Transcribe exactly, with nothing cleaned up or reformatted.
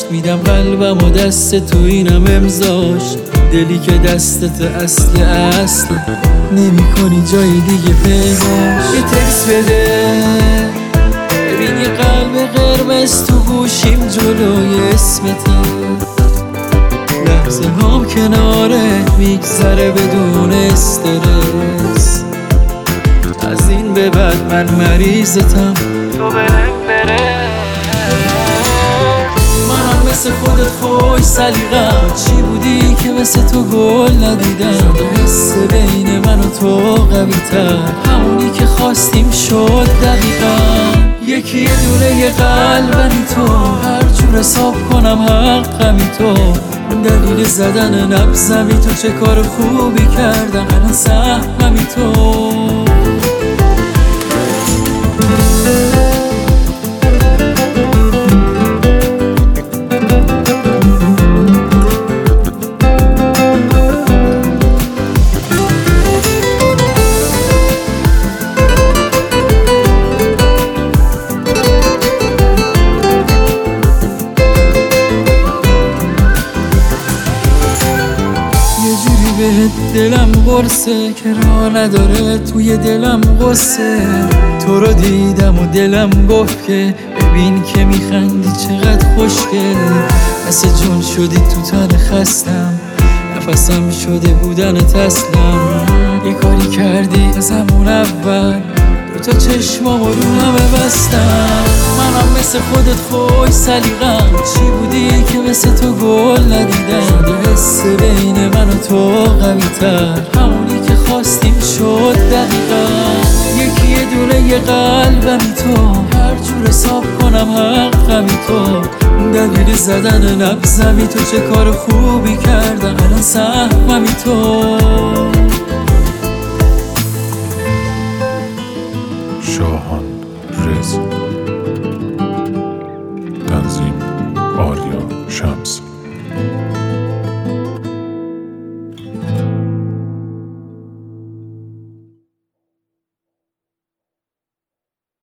میدم قلبم و دست تو اینم امضاش. دلی که دستت اصل اصل نمی کنی جای دیگه پیداش. یه تکس بده ببین یه قلب قرمز تو گوشیم جلوی اسمته. لحظه هم کنارت میگذره بدون استرس. از این به بعد من مریضتم تو بهم بره. منم مثل خودت خوش سلیقم. چی بودی که مثل تو گل ندیدم؟ حس بین من و تو قوی تر، همونی که خواستیم شد دقیقا. یکی یه دونه یه قلبمی تو، هر جور حساب کنم حقمی تو. دلیل زدن نبضمی تو، چه کار خوبی کردم الان سهممی تو. دلم قرصه که راه نداره توی دلم قصه. تو رو دیدم و دلم گفت که ببین که میخندی چقدر خوشگل. مثل جون شدی تو تن خستم، نفسم شده بودنت اصلم. یه کاری کردی از همون اول، دو تا چشمام رو همه بستم. منم مثل خودت خوش سلیقم. چی بودی که مثل تو گل ندیدم؟ شده حس بین من و تو قوی تر، همونی که خواستیم شد دقیقا. یکی یه دونه یه قلبمی تو، هر جور حساب کنم حقمی تو. دلیل زدن نبضمی تو، چه کار خوبی کردم الان سهممی تو.